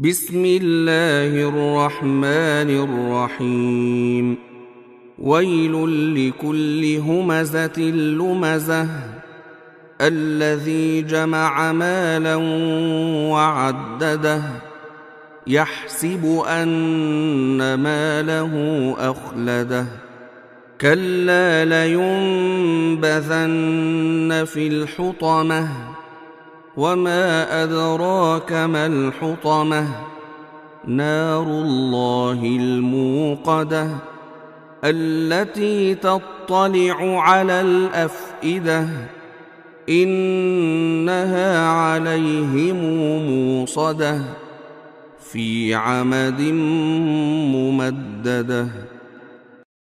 بسم الله الرحمن الرحيم ويل لكل همزة لمزة الذي جمع مالا وعدده يحسب أن ماله أخلده كلا لينبذن في الحطمة وما أدراك ما الحطمة نار الله الموقدة التي تطلع على الأفئدة إنها عليهم موصدة في عمد ممددة.